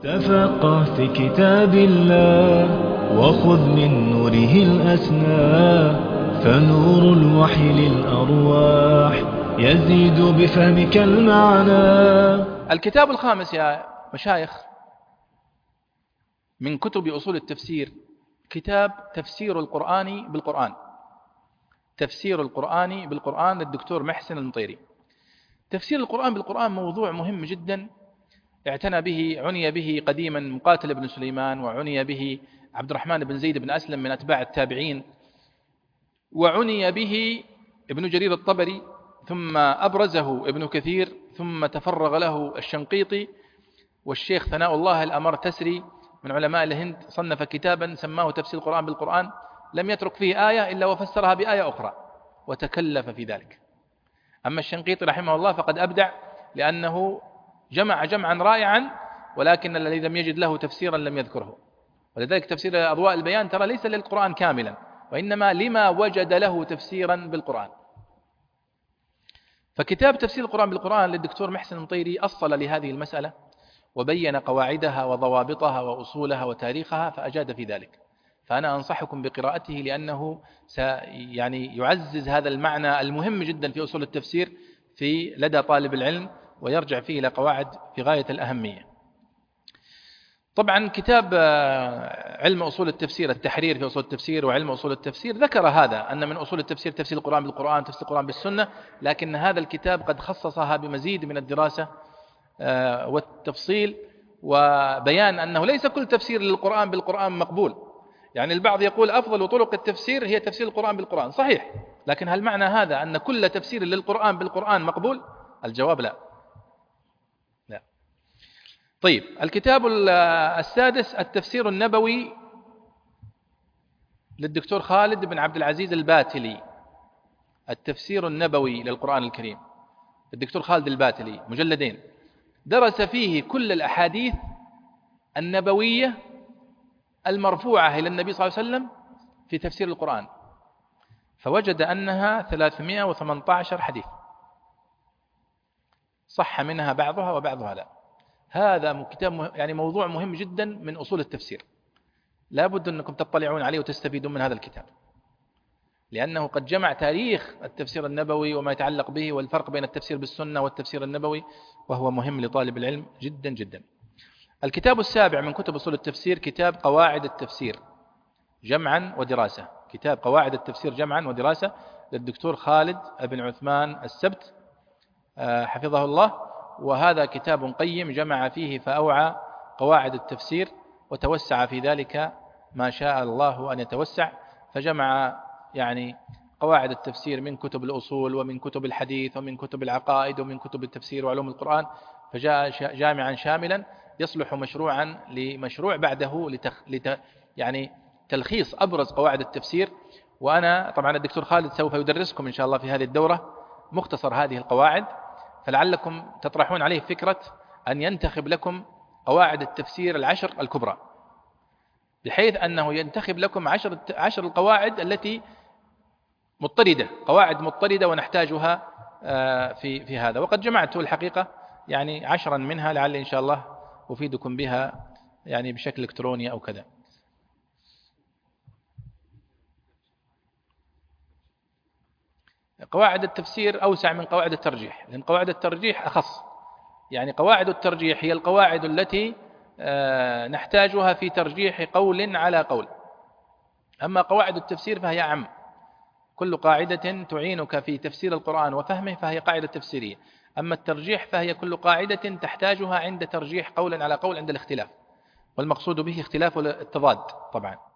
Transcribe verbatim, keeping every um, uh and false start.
تفقه في كتاب الله وخذ من نوره الأسنى، فنور الوحي للأرواح يزيد بفهمك المعنى. الكتاب الخامس يا مشايخ من كتب أصول التفسير كتاب تفسير القرآن بالقرآن. تفسير القرآن بالقرآن للدكتور محسن المطيري. تفسير القرآن بالقرآن موضوع مهم جدا اعتنى به عني به قديما مقاتل بن سليمان، وعني به عبد الرحمن بن زيد بن أسلم من أتباع التابعين، وعني به ابن جرير الطبري، ثم أبرزه ابن كثير، ثم تفرغ له الشنقيطي، والشيخ ثناء الله الأمر تسري من علماء الهند صنف كتابا سماه تفسير القرآن بالقرآن، لم يترك فيه آية إلا وفسرها بآية أخرى وتكلف في ذلك. أما الشنقيطي رحمه الله فقد أبدع، لأنه جمع جمعا رائعا، ولكن الذي لم يجد له تفسيرا لم يذكره. ولذلك تفسير أضواء البيان ترى ليس للقرآن كاملا، وإنما لما وجد له تفسيرا بالقرآن. فكتاب تفسير القرآن بالقرآن للدكتور محسن المطيري أصل لهذه المسألة وبين قواعدها وضوابطها وأصولها وتاريخها، فأجاد في ذلك. فأنا أنصحكم بقراءته، لأنه يعني يعزز هذا المعنى المهم جدا في أصول التفسير في لدى طالب العلم، ويرجع فيه إلى قواعد في غاية الأهمية. طبعا كتاب علم أصول التفسير التحرير في أصول التفسير وعلم أصول التفسير ذكر هذا، أن من أصول التفسير تفسير القرآن بالقرآن، تفسير القرآن بالسنة، لكن هذا الكتاب قد خصصها بمزيد من الدراسة والتفصيل وبيان أنه ليس كل تفسير للقرآن بالقرآن مقبول. يعني البعض يقول أفضل طرق التفسير هي تفسير القرآن بالقرآن، صحيح، لكن هل معنى هذا أن كل تفسير للقرآن بالقرآن مقبول؟ الجواب لا. لا. طيب، الكتاب السادس التفسير النبوي للدكتور خالد بن عبد العزيز الباتلي. التفسير النبوي للقرآن الكريم الدكتور خالد الباتلي، مجلدين، درس فيه كل الأحاديث النبوية المرفوعة إلى النبي صلى الله عليه وسلم في تفسير القرآن، فوجد أنها ثلاثمائة وثمانية عشر حديث، صح منها بعضها وبعضها لا. هذا كتاب يعني موضوع مهم جدا من أصول التفسير، لا بد أنكم تطلعون عليه وتستفيدون من هذا الكتاب، لأنه قد جمع تاريخ التفسير النبوي وما يتعلق به والفرق بين التفسير بالسنة والتفسير النبوي، وهو مهم لطالب العلم جدا جدا. الكتاب السابع من كتب أصول التفسير كتاب قواعد التفسير جمعا ودراسة. كتاب قواعد التفسير جمعا ودراسة للدكتور خالد بن عثمان السبت حفظه الله، وهذا كتاب قيم جمع فيه فأوعى قواعد التفسير، وتوسع في ذلك ما شاء الله أن يتوسع، فجمع يعني قواعد التفسير من كتب الأصول ومن كتب الحديث ومن كتب العقائد ومن كتب التفسير وعلوم القرآن، فجاء جامعا شاملا يصلح مشروعا لمشروع بعده لتخ... لت... يعني تلخيص أبرز قواعد التفسير. وأنا طبعا الدكتور خالد سوف يدرسكم إن شاء الله في هذه الدورة مختصر هذه القواعد، فلعلكم تطرحون عليه فكرة أن ينتخب لكم قواعد التفسير العشر الكبرى، بحيث أنه ينتخب لكم عشر, عشر القواعد التي مضطردة، قواعد مضطردة ونحتاجها في, في هذا. وقد جمعت الحقيقة يعني عشرا منها، لعل إن شاء الله أفيدكم بها يعني بشكل إلكتروني أو كذا. قواعد التفسير أوسع من قواعد الترجيح، لأن قواعد الترجيح أخص. يعني قواعد الترجيح هي القواعد التي نحتاجها في ترجيح قول على قول، أما قواعد التفسير فهي عام، كل قاعدة تعينك في تفسير القرآن وفهمه فهي قاعدة تفسيرية. أما الترجيح فهي كل قاعدة تحتاجها عند ترجيح قول على قول عند الاختلاف، والمقصود به اختلاف التضاد طبعا.